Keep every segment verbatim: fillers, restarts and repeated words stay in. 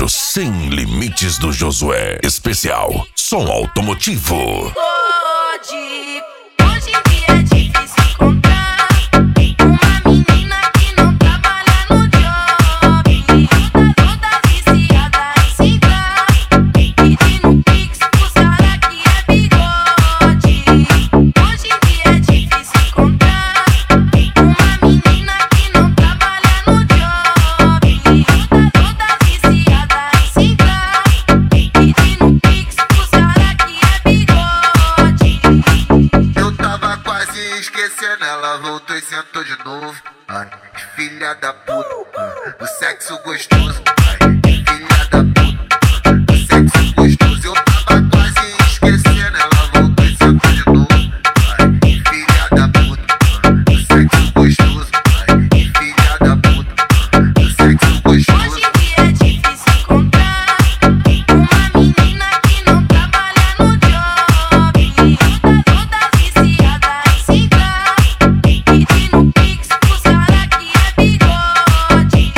quadro Sem Limites do Josué. Especial Som Automotivo. Hoje, hoje em dia é difícil encontrar uma menina que não trabalha no job. Toda viciada em se dar, pedindo pix pros cara que é bigode. Hoje em dia é difícil encontrar uma menina que não trabalha no job. Toda viciada em se dar, pedindo pix pros cara que é bigode. Eu tava quase esquecendo, ela voltou e sentou de novo. Ai, filha da puta, o sexo gostoso. Ai, filha da puta, o sexo gostoso. Eu tava quase esquecendo, ela voltou e sentou de novo. Ai, filha da puta, o sexo gostoso. Ai, filha da puta, o sexo gostoso. Hoje em dia é difícil encontrar uma menina que não trabalha no job. Toda viciada em se dar, pedindo pix pros cara que é bigode.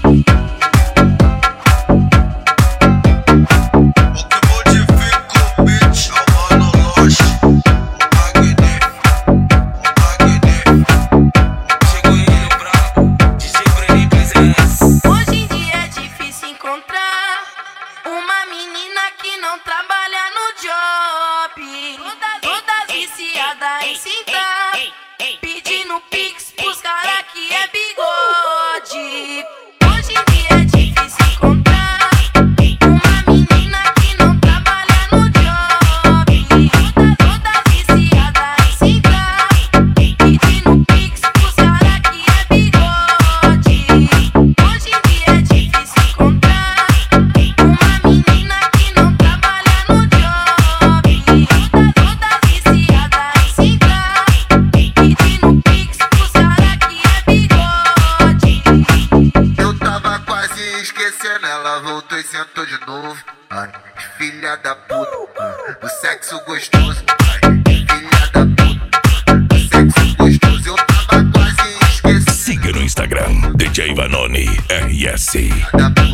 O que modifica o beat é o Mano Loche, o Magné, o Magné. Chegou ele brabo, D J Brenin presente. Hoje em dia é difícil encontrar uma menina que não trabalha no job. Toda viciada em se dar, pedindo pix pros cara que é bigode. Hoje em dia é difícil encontrar uma menina que não trabalha no job. Toda viciada em se dar, pedindo pix pros cara que é bigode. Hoje em dia é difícil encontrar uma menina que não trabalha no job. Toda viciada em se dar, pedindo pix pros cara que é bigode. Eu tava quase esquecendo, ela voltou e sentou de novo. Ai, filha da puta, o sexo gostoso. Ai, filha da puta, o sexo gostoso. Eu tava quase esquecendo. Siga no Instagram D J Vanoni R S. Da